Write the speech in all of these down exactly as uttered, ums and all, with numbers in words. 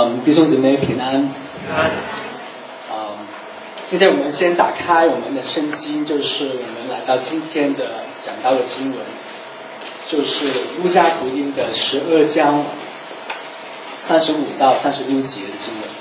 嗯，弟兄姊妹平安。嗯，今天我们先打开我们的圣经，就是我们来到今天的讲到的经文，就是路加福音的十二章三十五到三十六节的经文。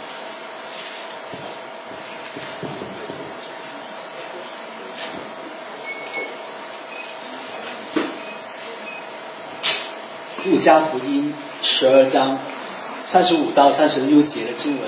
路加福音十二章三十五到三十六节的经文。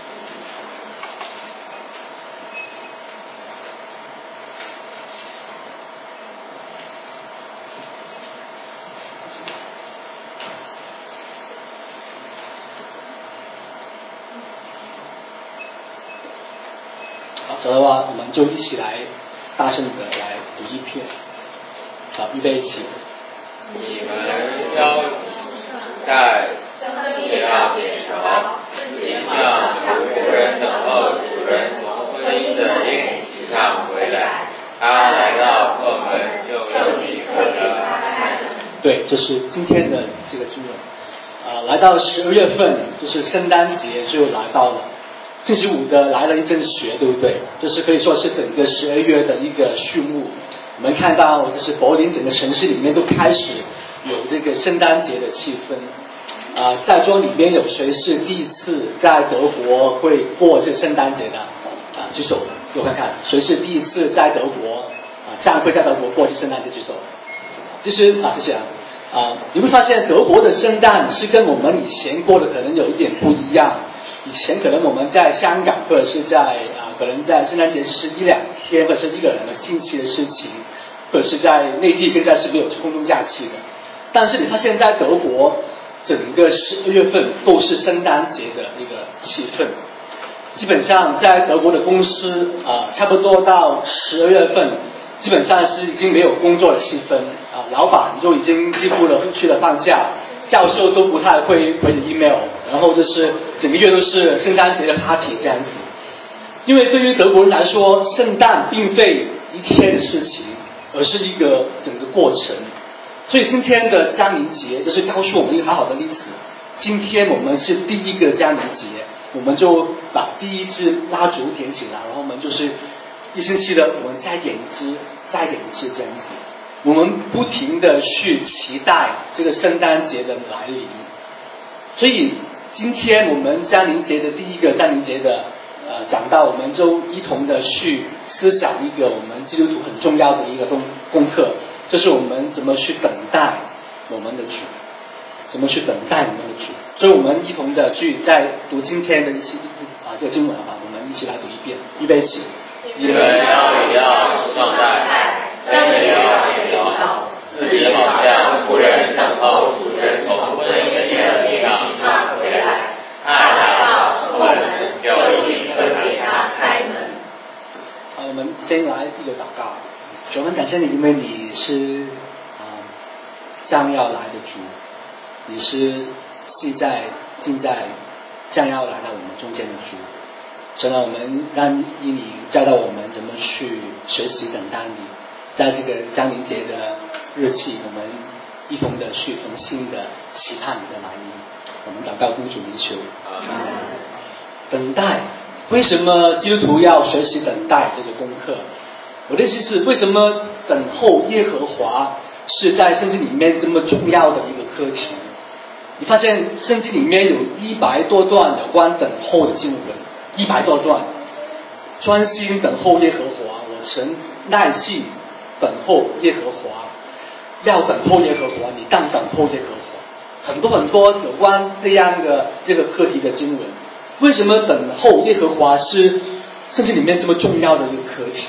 好，找到的话，我们就一起来大声的来读一遍。好，预备起。 你们要在也要点着，也像仆人等候主人从婚姻的宴席上回来，他来到后门就立刻的开门。 对，这是今天的这个经文。呃，来到十二月份，就是圣诞节就来到了。星期五的来了一阵雪，对不对？就是可以说是整个十二月的一个序幕。我们看到，就是柏林整个城市里面都开始有这个圣诞节的气氛。啊、呃，在座里面有谁是第一次在德国会过这圣诞节的？啊、呃，举手，给我看看，谁是第一次在德国啊，这样会在德国过这圣诞节？举手。其实啊，谢谢啊。啊、呃，你会发现德国的圣诞是跟我们以前过的可能有一点不一样。以前可能我们在香港或者是在啊、呃，可能在圣诞节是一两天或者是一个两个星期的事情，或者是在内地更加是没有公众假期的。但是你发现在德国，整个十二月份都是圣诞节的一个气氛。基本上在德国的公司啊、呃，差不多到十二月份，基本上是已经没有工作的气氛啊、呃，老板就已经几乎了去了放假。教授都不太会回你 email， 然后就是整个月都是圣诞节的 party 这样子。因为对于德国人来说，圣诞并非一天的事情，而是一个整个过程。所以今天的降临节就是告诉我们一个好好的例子。今天我们是第一个降临节，我们就把第一支蜡烛点起来，然后我们就是一星期的我们再点一支，再点一支这样子。我们不停的去期待这个圣诞节的来临，所以今天我们降临节的第一个降临节的呃讲到，我们就一同的去思想一个我们基督徒很重要的一个功功课，就是我们怎么去等待我们的主，怎么去等待我们的主。所以我们一同的去在读今天的一些啊这个经文啊，我们一起来读一遍，预备起。 你们要也要壮胆。但也要减少，自己好像仆人等候主人从婚姻的宴席上回来，他来到后门就立刻给他开门。 好，我们先来一个祷告。主，我们感谢你，因为你是啊、呃、将要来的主，你是现在正在将要来到我们中间的主。神啊，我们让你教导我们怎么去学习等待你。在这个降临节的日期，我们一同的去恒心的期盼你的来临。我们祷告奉主名求。等待，为什么基督徒要学习等待这个功课？我的意思是，为什么等候耶和华是在圣经里面这么重要的一个课题？你发现圣经里面有一百多段有关等候的经文，一百多段，专心等候耶和华，我曾耐心等候耶和华，要等候耶和华，你当等候耶和华。很多很多有关这样的这个课题的经文，为什么等候耶和华是圣经里面这么重要的一个课题？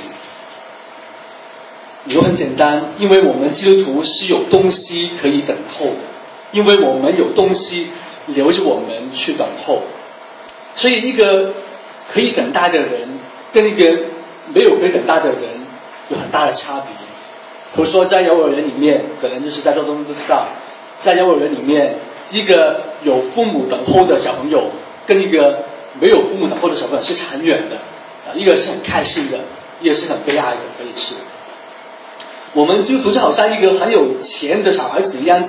理由很简单，因为我们基督徒是有东西可以等候的，因为我们有东西留着我们去等候。所以一个可以等待的人跟一个没有可以等待的人有很大的差别。比如说在幼儿园里面，可能就是在座中都知道，在幼儿园里面，一个有父母等候的小朋友跟一个没有父母等候的小朋友是差很远的啊，一个是很开心的，一个是很悲哀的，可以是。我们基督徒就好像一个很有钱的小孩子一样子，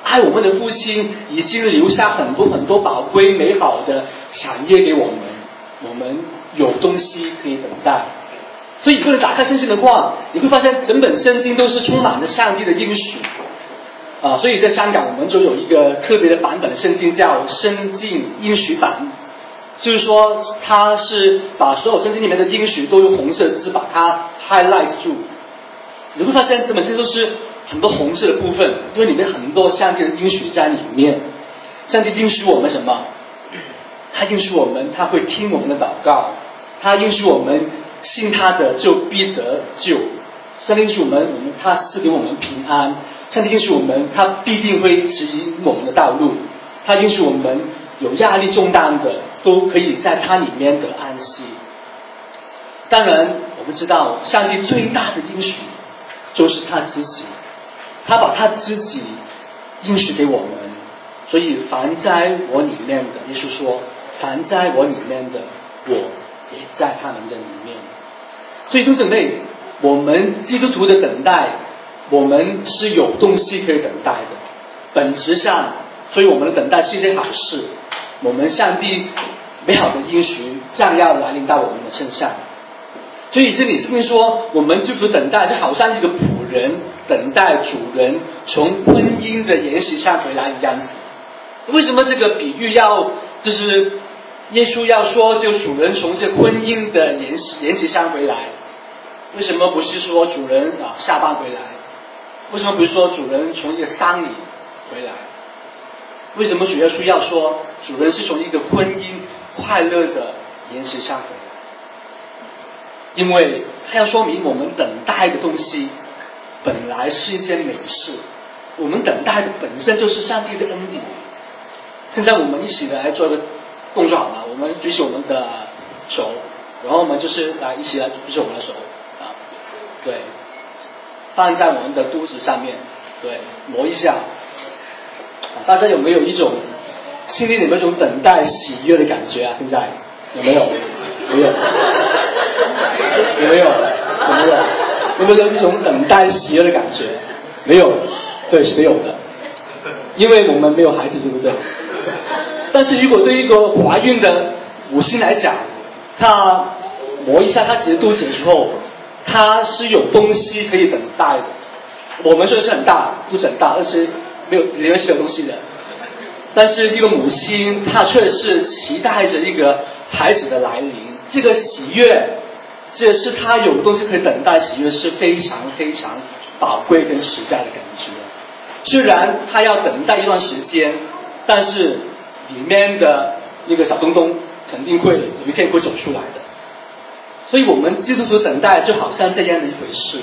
爱我们的父亲已经留下很多很多宝贵美好的产业给我们，我们有东西可以等待。所以如果你打开圣经的话，你会发现整本圣经都是充满着上帝的应许啊。所以在香港我们就有一个特别的版本的圣经叫圣经应许版，就是说它是把所有圣经里面的应许都用红色字把它 highlight 住。你会发现这本圣经都是很多红色的部分，因为里面很多上帝的应许在里面。上帝应许我们什么？他应许我们他会听我们的祷告，他应许我们信他的就必得救。上帝应许我们，我们他赐给我们平安。上帝应许我们，他必定会指引我们的道路。他应许我们有压力重担的都可以在他里面得安息。当然我们知道上帝最大的应许就是他自己，他把他自己应许给我们，所以凡在我里面的，耶稣说凡在我里面的，我也在他们的里面。所以弟兄姊妹，我们基督徒的等待，我们是有东西可以等待的，本质上，所以我们的等待是一件好事。我们上帝美好的应许将要来临到我们的身上。所以这里是不是说，我们基督徒等待就好像一个仆人等待主人从婚姻的筵席上回来一样子？为什么这个比喻要就是耶稣要说就主人从这婚姻的筵席筵席上回来？为什么不是说主人啊下班回来？为什么不是说主人从一个丧礼回来？为什么主耶稣要说主人是从一个婚姻快乐的筵席上回来？因为他要说明我们等待的东西本来是一件美事，我们等待的本身就是上帝的恩典。现在我们一起来做一个动作好吗？我们举起我们的手，然后我们就是来一起来举起我们的手啊，对，放在我们的肚子上面，对，磨一下。啊，大家有没有一种心里有没有一种等待喜悦的感觉啊？现在有没有？没有？有没有？有没有？有没有一种等待喜悦的感觉？没有，对，是没有的，因为我们没有孩子，对不对？但是如果对一个怀孕的母亲来讲，她磨一下她自己的肚子的时候，她是有东西可以等待的。我们说的是很大，肚子很大，但是没有里面是没有东西的。但是一个母亲，她却是期待着一个孩子的来临，这个喜悦，这是她有东西可以等待，喜悦是非常非常宝贵跟实在的感觉。虽然她要等待一段时间，但是里面的那个小东东肯定会有一天会走出来的。所以我们基督徒等待就好像这样的一回事。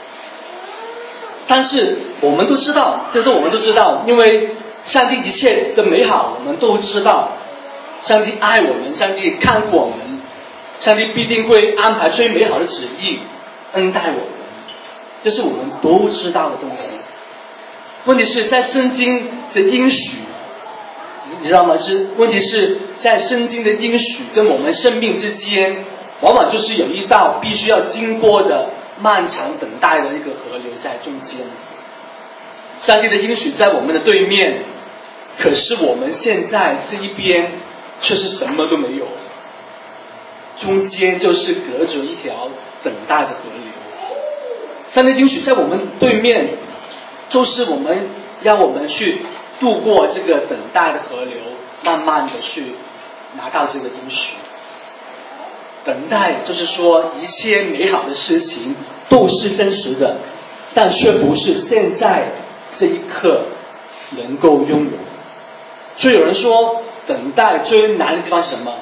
但是我们都知道，这个我们都知道，因为上帝一切的美好我们都知道，上帝爱我们，上帝看顾我们，上帝必定会安排最美好的旨意恩待我们，这是我们都知道的东西。问题是在圣经的应许，你知道吗？是问题是在圣经的应许跟我们生命之间，往往就是有一道必须要经过的漫长等待的一个河流在中间。上帝的应许在我们的对面，可是我们现在这一边却是什么都没有，中间就是隔着一条等待的河流。上帝的应许在我们对面，就是我们让我们去度过这个等待的河流，慢慢的去拿到这个应许。等待就是说一切美好的事情都是真实的，但却不是现在这一刻能够拥有。所以有人说等待最难的地方是什么？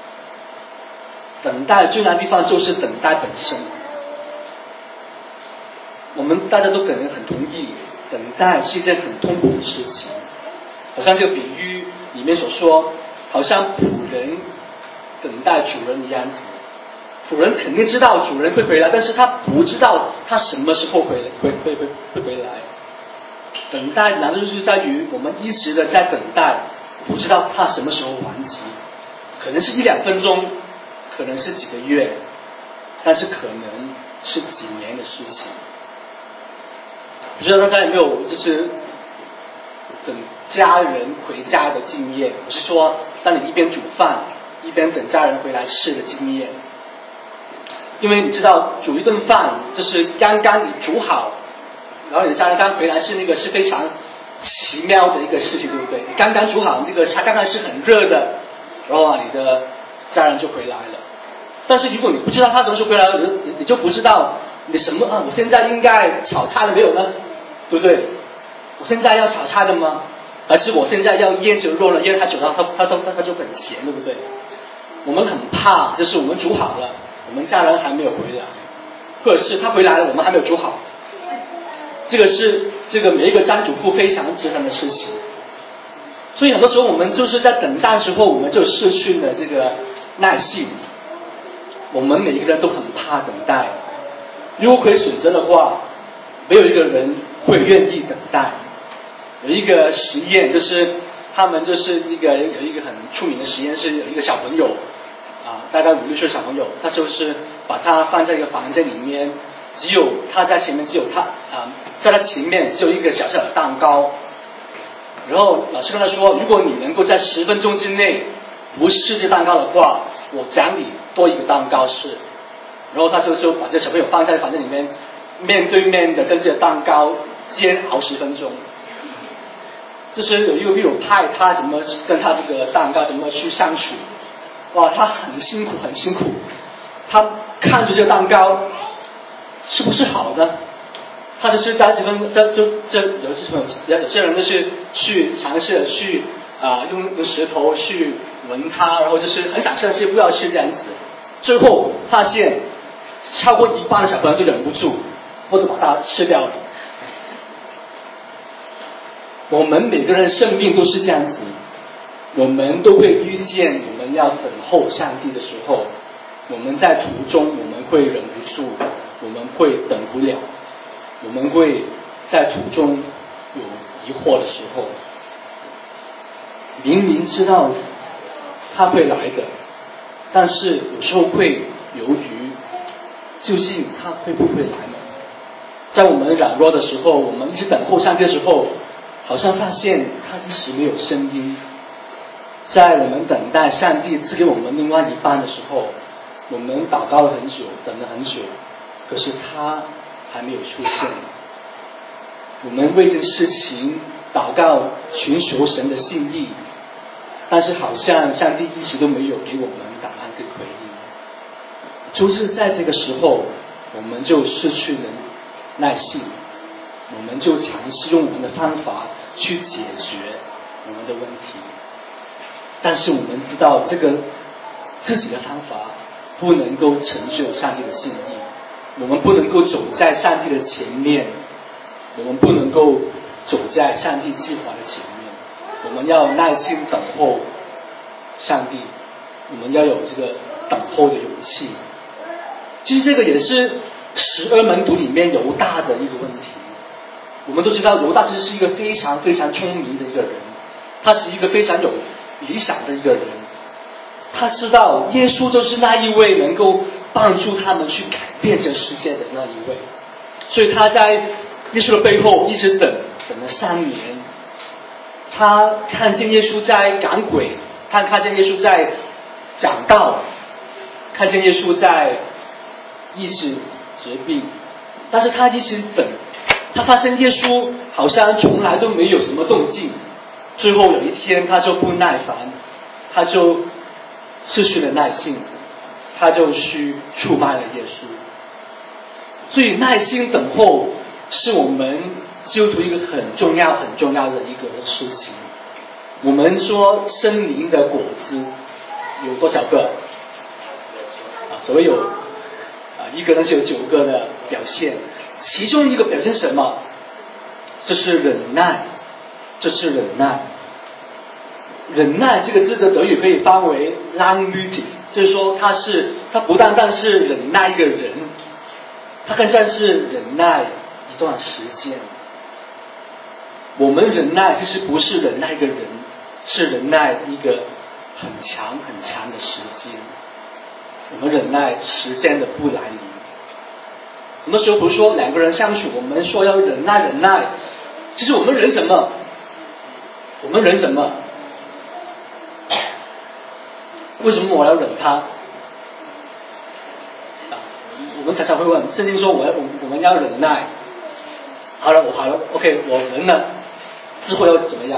等待最难的地方就是等待本身。我们大家都可能很同意，等待是一件很痛苦的事情。好像这个比喻里面所说，好像仆人等待主人一样子。仆人肯定知道主人会回来，但是他不知道他什么时候回来，会会会会回来。等待难度就是在于我们一直的在等待，不知道他什么时候还击，可能是一两分钟，可能是几个月，但是可能是几年的事情。不知道大家有没有就是等家人回家的经验，不是说当你一边煮饭一边等家人回来吃的经验。因为你知道煮一顿饭就是刚刚你煮好，然后你的家人刚回来是那个是非常奇妙的一个事情，对不对？你刚刚煮好，这个它刚刚是很热的，然后啊你的家人就回来了。但是如果你不知道他什么时候回来，你你就不知道你什么啊？我现在应该炒菜了没有呢？对不对？我现在要炒菜了吗？还是我现在要腌这个肉了？腌太久了，它它它它就很咸，对不对？我们很怕，就是我们煮好了，我们家人还没有回来，或者是他回来了，我们还没有煮好。这个是这个每一个家庭主妇非常折腾的事情。所以很多时候我们就是在等待的时候，我们就失去了这个耐性。我们每一个人都很怕等待，如果可以选择的话，没有一个人会愿意等待。有一个实验，就是他们就是一个有一个很出名的实验，是有一个小朋友啊，大概五六岁小朋友，他就是把他放在一个房间里面，只有他在前面，只有他啊，在他前面只有一个小小的蛋糕。然后老师跟他说，如果你能够在十分钟之内不吃这蛋糕的话，我奖你多一个蛋糕吃。然后他就就把这小朋友放在房间里面，面对面的跟这个蛋糕煎熬十分钟。就是有一个秘鲁派，他怎么跟他这个蛋糕怎么去相处？哇，他很辛苦很辛苦，他看着这个蛋糕是不是好呢？他就是在这分这就这有些朋友有些人就是去尝试的去啊、呃、用用舌头去闻它，然后就是很想吃但是不要吃这样子。最后发现超过一半的小朋友就忍不住，或者把它吃掉了。我们每个人生命都是这样子，我们都会遇见我们要等候上帝的时候，我们在途中我们会忍不住，我们会等不了，我们会在途中有疑惑的时候，明明知道他会来的，但是有时候会犹豫，究竟他会不会来呢？在我们软弱的时候，我们一直等候上帝的时候，好像发现他一直没有声音。在我们等待上帝赐给我们另外一半的时候，我们祷告了很久，等了很久，可是他还没有出现。我们为这事情祷告，寻求神的心意，但是好像上帝一直都没有给我们答案跟回应。就是在这个时候，我们就失去了耐性，我们就尝试用我们的方法去解决我们的问题，但是我们知道这个自己的方法不能够成就上帝的心意，我们不能够走在上帝的前面，我们不能够走在上帝计划的前面，我们要耐心等候上帝，我们要有这个等候的勇气。其实这个也是十二门徒里面犹大的一个问题。我们都知道犹大其实是一个非常非常聪明的一个人，他是一个非常有理想的一个人，他知道耶稣就是那一位能够帮助他们去改变这世界的那一位，所以他在耶稣的背后一直等等了三年。他看见耶稣在赶鬼，他看见耶稣在讲道，看见耶稣在医治疾病，但是他一直等，他发现耶稣好像从来都没有什么动静。最后有一天他就不耐烦，他就失去了耐性，他就去出卖了耶稣。所以耐心等候是我们基督徒一个很重要很重要的一个事情。我们说生灵的果子有多少个啊？所谓有啊一个，但是有九个的表现，其中一个表现是什么？这是忍耐，这是忍耐。忍耐这个字的德语可以翻为 langmütig， 就是说它是它不单单是忍耐一个人，它更像是忍耐一段时间。我们忍耐其实不是忍耐一个人，是忍耐一个很长很长的时间。我们忍耐时间的不来临。很多时候比如说两个人相处，我们说要忍耐忍耐，其实我们忍什么？ 我们忍什么？为什么我要忍他？啊，我们常常会问，圣经说我要我我们要忍耐。好了，我好了 ，OK， 我忍了，之后要怎么样？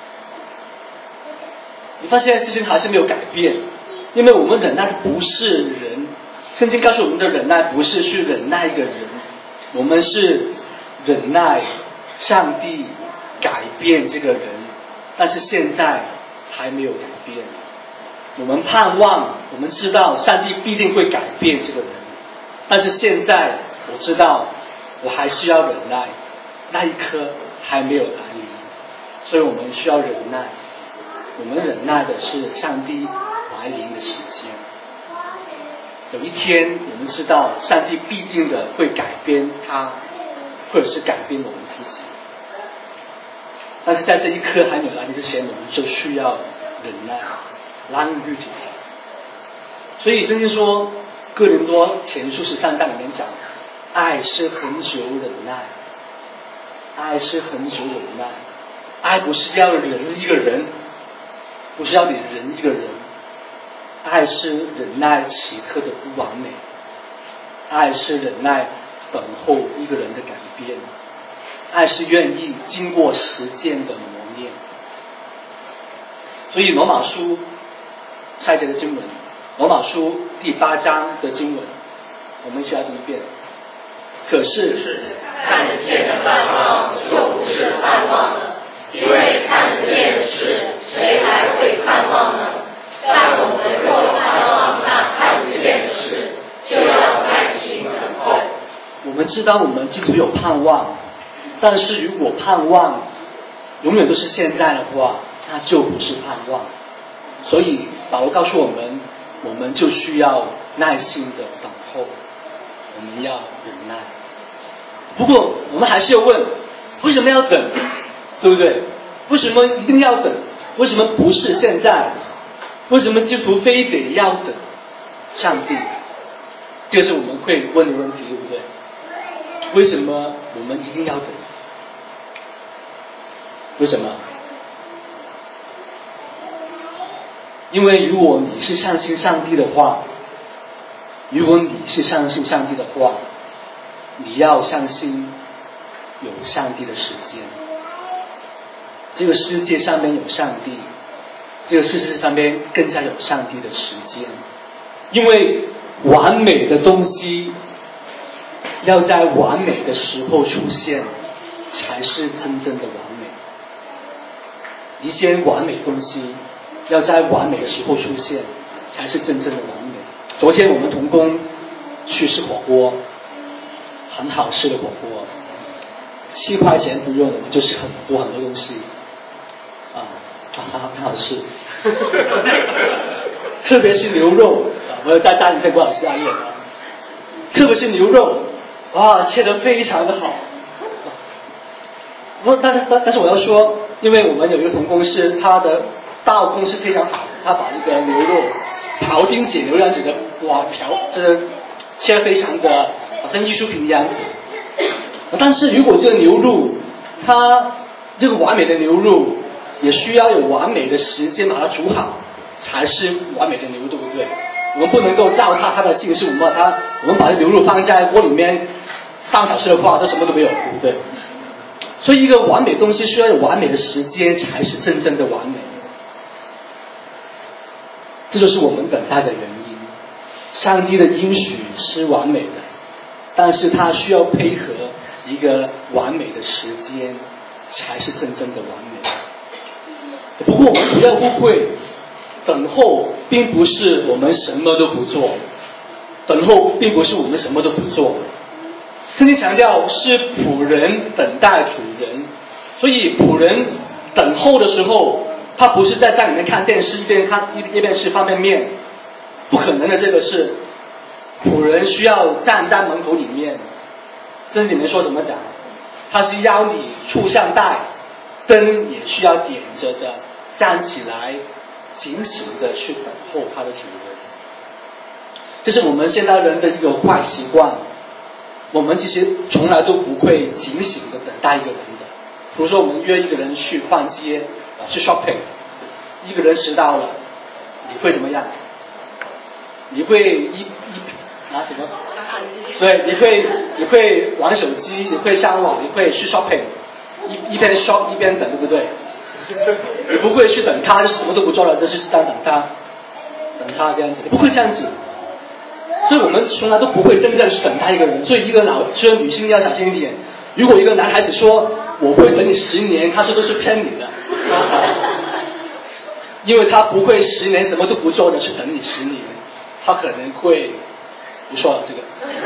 你发现事情还是没有改变，因为我们忍耐的不是人，圣经告诉我们的忍耐不是去忍耐一个人，我们是忍耐上帝改变这个人，但是现在还没有改变。我们盼望，我们知道上帝必定会改变这个人，但是现在我知道我还需要忍耐，那一刻还没有来临，所以我们需要忍耐。我们忍耐的是上帝来临的时间。有一天我们知道上帝必定的会改变他，或者是改变我们自己，但是在这一刻还没有来临之前，我们就需要忍耐 language。 所以圣经说哥林多前书十三章里面讲，爱是恒久忍耐，爱是恒久忍耐。爱不是要忍一个人，不是要你忍一个人，爱是忍耐此刻的不完美，爱是忍耐等候一个人的改变，爱是愿意经过实践的磨练。所以罗马书下一节的经文，罗马书第八章的经文，我们一起来读一遍。可是看得见的盼望就不是盼望了，因为看得见的事谁还会盼望呢？但我们若盼望那看不见的事，就要耐心等候。 我们知道我们基督有盼望，但是如果盼望永远都是现在的话，那就不是盼望。所以保罗告诉我们，我们就需要耐心的等候，我们要忍耐。不过我们还是要问，为什么要等？对不对？为什么一定要等？为什么不是现在？为什么基督徒非得要等上帝？这是我们会问的问题，对不对？为什么我们一定要等？为什么？因为如果你是相信上帝的话，如果你是相信上帝的话，你要相信有上帝的时间。这个世界上面有上帝，这个世界上面更加有上帝的时间。因为完美的东西要在完美的时候出现，才是真正的完美。一些完美东西要在完美的时候出现，才是真正的完美。昨天我们同工去吃火锅，很好吃的火锅，七块钱不用的，就是很多很多东西啊，啊很好吃。特别是牛肉啊，我有在家里看过老师安演啊，特别是牛肉，哇，切得非常的好。不过，但是但是我要说，因为我们有一个同工是他的刀工是非常好的，他把那个牛肉庖丁解牛这样子的，哇，瓢这切得非常的好像艺术品一样子。但是如果这个牛肉，它这个完美的牛肉，也需要有完美的时间把它煮好，才是完美的牛肉，对不对？我们不能够照它它的性是，我们把它我们把牛肉放在锅里面三小时的话，它什么都没有，对不对？所以一个完美的东西需要有完美的时间，才是真正的完美。这就是我们等待的原因。上帝的应许是完美的，但是它需要配合一个完美的时间，才是真正的完美。不过我们不要误会，等候并不是我们什么都不做，等候并不是我们什么都不做。圣经强调是仆人等待主人，所以仆人等候的时候，他不是在家里面看电视一边看一边吃方便面，不可能的。这个是仆人需要站在门口里面，这里面说怎么讲？他是要你触向带，灯也需要点着的，站起来警醒的去等候他的主人。这是我们现代人的一个坏习惯，我们其实从来都不会警醒的等待一个人的。比如说我们约一个人去逛街， 去 shopping， 一个人迟到了，你会怎么样？你会一一啊什么？对，你会你会玩手机，你会上网，你会去 shopping， 一一边 shop 一边等，对不对？你不会去等他，就什么都不做了，就是单等他，等他这样子，你不会这样子。所以我们从来都不会真正去等待一个人。所以一个老，所以女性要小心一点。如果一个男孩子说我会等你十年，他说都是骗你的，因为他不会十年什么都不做的去等你十年，他可能会不说了这个。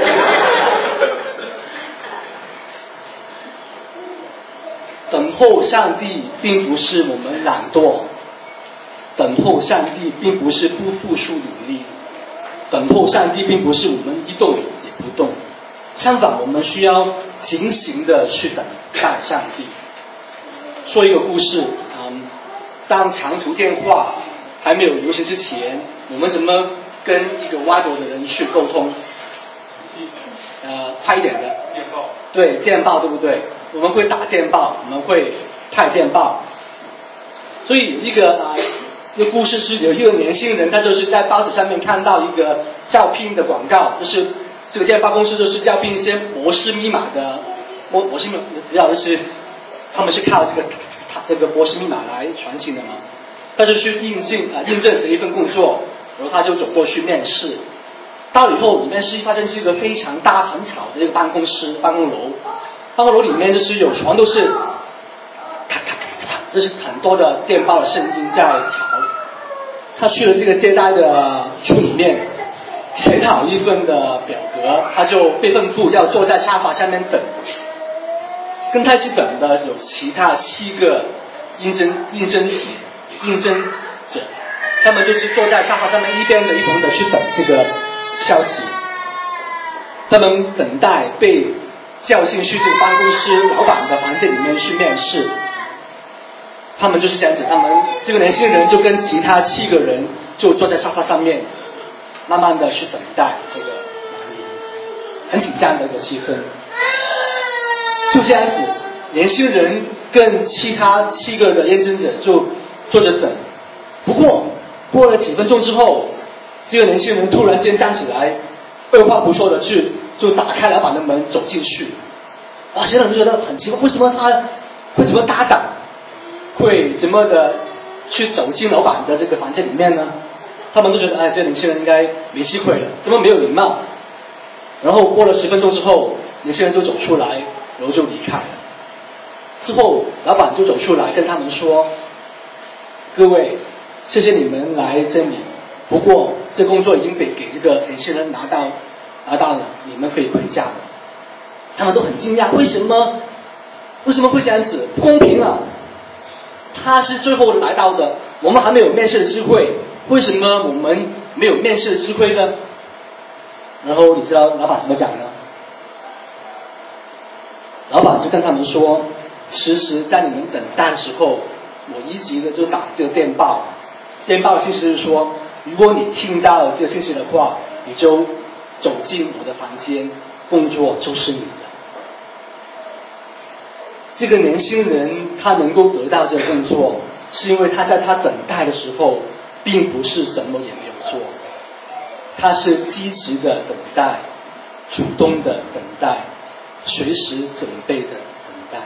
等候上帝并不是我们懒惰，等候上帝并不是不付出努力，等候上帝并不是我们一动也不动，相反我们需要警醒的去等待上帝。说一个故事，嗯，当长途电话还没有流行之前，我们怎么跟一个外国的人去沟通？呃，快一点的电报，对，电报，对不对？我们会打电报，我们会派电报。所以有一个啊、呃，一个故事是有一个年轻人，他就是在报纸上面看到一个招聘的广告，就是这个电报公司就是招聘一些博士密码的，博博士密码，你知道就是他们是靠这个这个博士密码来传信的嘛。他就去应聘啊、呃、应征这一份工作，然后他就走过去面试。到了以后，里面是发现是一个非常大很吵的一个办公室办公楼。办公楼里面就是有全都是咔咔咔咔，这是很多的电报的声音在吵。他去了这个接待的处里面，填好一份的表格，他就被吩咐要坐在沙发下面等。跟他一起等的有其他七个应征应征者应征者，他们就是坐在沙发上面一边的一同的去等这个消息。他们等待被叫进去这个办公室老板的房间里面去面试，他们就是这样子，他们这个年轻人就跟其他七个人就坐在沙发上面，慢慢的去等待这个很紧张的一个气氛。就这样子，年轻人跟其他七个的应征者就坐着等。不过过了几分钟之后，这个年轻人突然间站起来，二话不说的去就打开老板的门走进去。哇，现在人就觉得很奇怪，为什么他会这么大胆，会这么的去走进老板的这个房间里面呢？他们都觉得，哎，这个年轻人应该没机会了，怎么没有礼貌？然后过了十分钟之后，年轻人就走出来，然后就离开了。之后，老板就走出来跟他们说：“各位，谢谢你们来这里，不过这工作已经被给这个年轻人拿到拿到了，你们可以回家了。”他们都很惊讶，为什么为什么会这样子？不公平啊！他是最后来到的，我们还没有面试的机会，为什么我们没有面试的机会呢？然后你知道老板怎么讲呢？老板就跟他们说，其实在你们等待的时候，我一直的就打这个电报，电报的信息是说，如果你听到这个信息的话，你就走进我的房间，工作就是你的。这个年轻人他能够得到这个工作，是因为他在他等待的时候，并不是什么也没有做，他是积极的等待，主动的等待，随时准备的等待。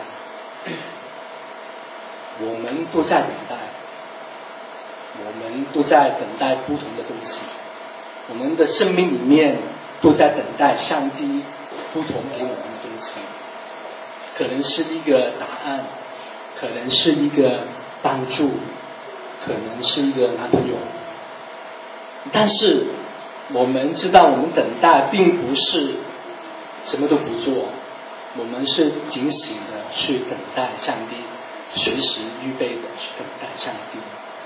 我们都在等待，我们都在等待不同的东西，我们的生命里面都在等待上帝不同给我们的东西，可能是一个答案，可能是一个帮助，可能是一个男朋友。但是我们知道，我们等待并不是什么都不做，我们是警醒的去等待上帝，随时预备的去等待上帝。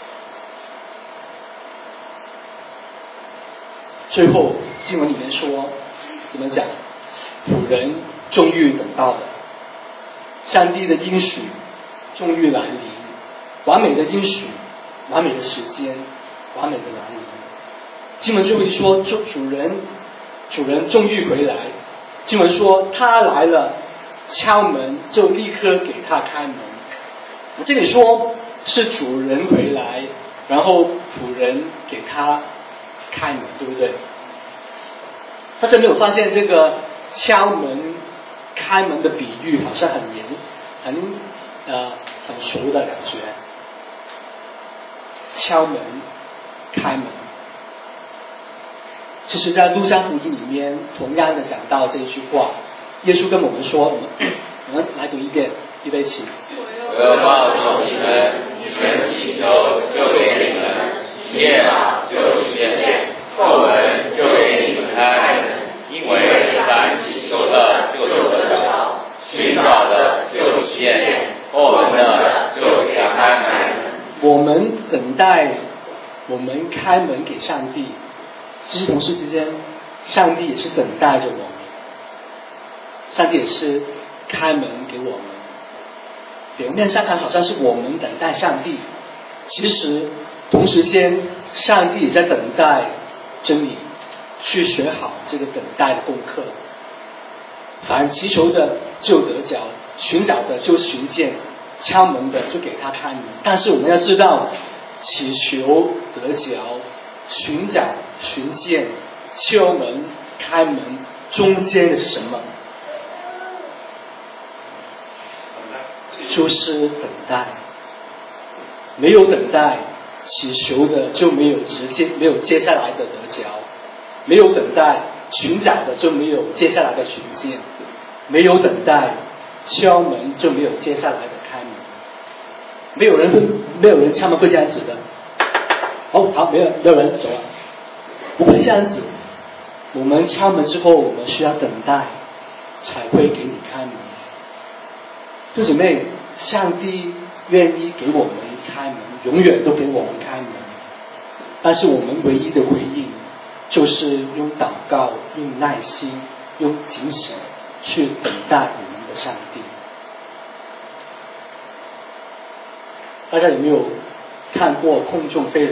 最后经文里面说，怎么讲？仆人终于等到了，上帝的应许终于来临，完美的应许，完美的时间，完美的来临。经文最后一说，主主人主人终于回来。经文说他来了，敲门就立刻给他开门。这里说是主人回来，然后仆人给他开门，对不对？大家没有发现这个敲门、开门的比喻好像很严、很呃很熟的感觉。敲门、开门，其实在路加福音里面同样的讲到这一句话。耶稣跟我们说，我们我们来读一遍，预备起。 我要告诉你们，你们祈求就给你们，念就实现，叩门就给你们开门。因为凡祈求的就得着，寻找的就实现，叩门的就给开门。 我们等待，我们开门给上帝，其实同时之间，上帝也是等待着我们。上帝也是开门给我们，表面上看好像是我们等待上帝，其实同时间上帝也在等待真理，去学好这个等待的功课。凡祈求的就得着，寻找的就寻见，敲门的就给他开门。但是我们要知道，祈求得着、寻找、寻见、敲门、开门中间的是什么？就是等待。没有等待，祈求的就没有直接没有接下来的得着；没有等待，寻找的就没有接下来的寻见；没有等待，敲门就没有接下来的开门。没有人会，没有人敲门会这样子的。哦，好，没有，没有人走了。不会这样子。我们敲门之后，我们需要等待，才会给你开门。弟兄姊妹，上帝愿意给我们开门，永远都给我们开门。但是我们唯一的回应，就是用祷告、用耐心、用警醒去等待我们的上帝。大家有没有看过空中飞人？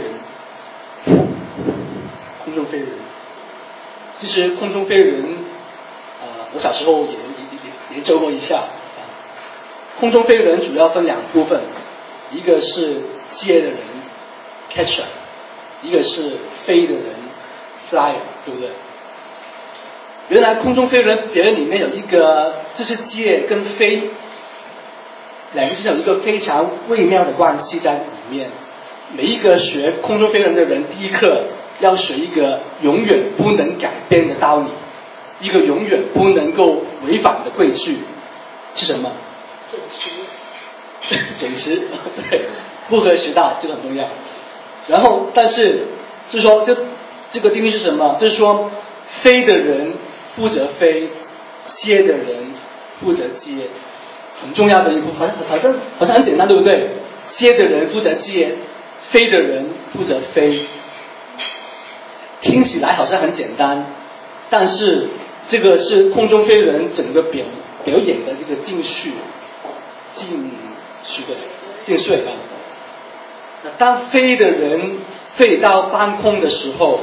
空中飞人，其实空中飞人，呃，我小时候也也也研究过一下。空中飞人主要分两部分，一个是接的人 catcher， 一个是飞的人 flyer， 对不对？原来空中飞人别人里面有一个，就是接跟飞两个是有一个非常微妙的关系在里面。每一个学空中飞人的人，第一课要学一个永远不能改变的道理，一个永远不能够违反的规矩是什么？准时，准时，对，不合时大，这个很重要。然后，但是就是说，这这个定义是什么？就是说，飞的人负责飞，接的人负责接，很重要的一步，好像好像好像很简单，对不对？接的人负责接，飞的人负责飞。听起来好像很简单，但是这个是空中飞人整个表表演的这个进序。进去的进税啊！那当飞的人飞到半空的时候，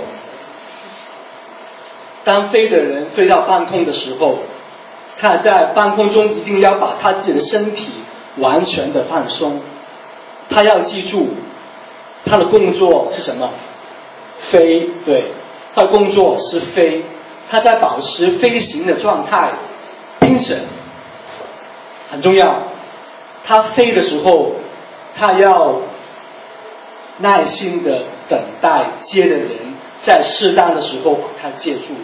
当飞的人飞到半空的时候，他在半空中一定要把他自己的身体完全的放松。他要记住，他的工作是什么？飞，对，他的工作是飞。他在保持飞行的状态，精神很重要。他飞的时候，他要耐心的等待接的人在适当的时候把他接住。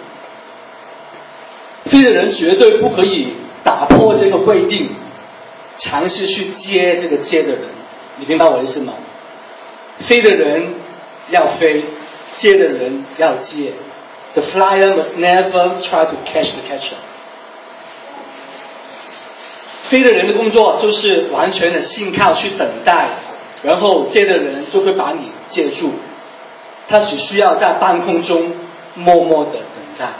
飞的人绝对不可以打破这个规定，尝试去接这个接的人。你明白我的意思吗？飞的人要飞，接的人要接。The flyer must never try to catch the catcher。飞的人的工作就是完全的信靠去等待，然后接的人就会把你接住。他只需要在半空中默默的等待。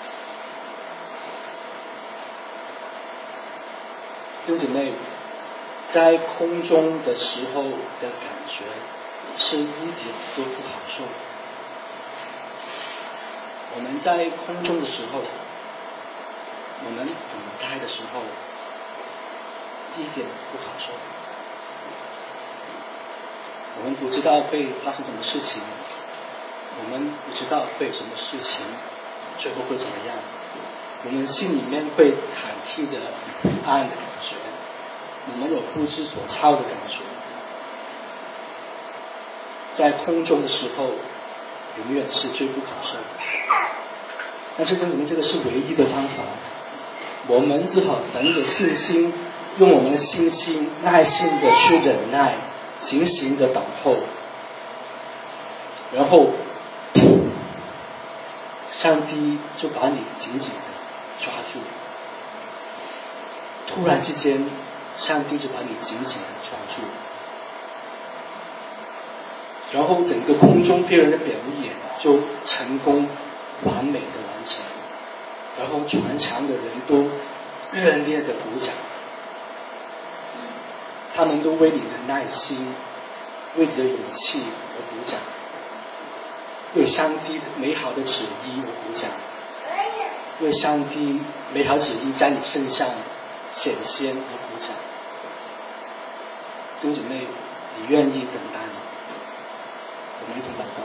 弟兄姊妹，在空中的时候的感觉是一点都不好受。我们在空中的时候，我们等待的时候，一点不好受。 我们不知道会发生什么事情，我们不知道会有什么事情最后会怎么样，我们心里面会忐忑的不安的感觉，我们有不知所措的感觉。在空中的时候永远是最不可受的，但是跟你们这个是唯一的方法，我们只好等着信心，用我们的信心耐心的去忍耐，警醒的等候，然后上帝就把你紧紧的抓住，突然之间上帝就把你紧紧的抓住，然后整个空中别人的表演就成功完美的完成，然后全场的人都热烈的鼓掌，他们都为你的耐心，为你的勇气而鼓掌，为上帝美好的旨意而鼓掌，为上帝美好旨意在你身上显现而鼓掌。弟兄姐妹，你愿意等待吗？我们一同祷告。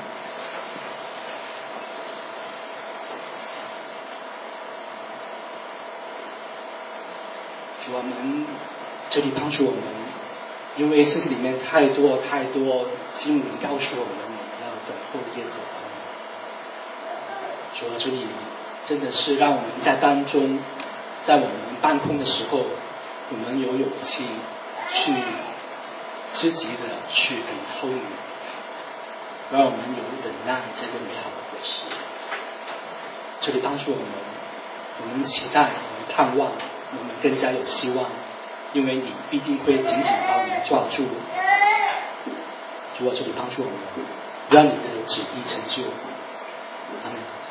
主，我们这里帮助我们，因为圣经里面太多太多经文告诉我们要等候耶和华。主啊，这里真的是让我们在当中，在我们半空的时候，我们有勇气去积极的去等候你，让我们有忍耐这个美好的果实。这里帮助我们，我们期待，我们盼望，我们更加有希望，因为你必定会紧紧把我们抓住。主啊，这里帮助我们，让你的旨意成就。阿们。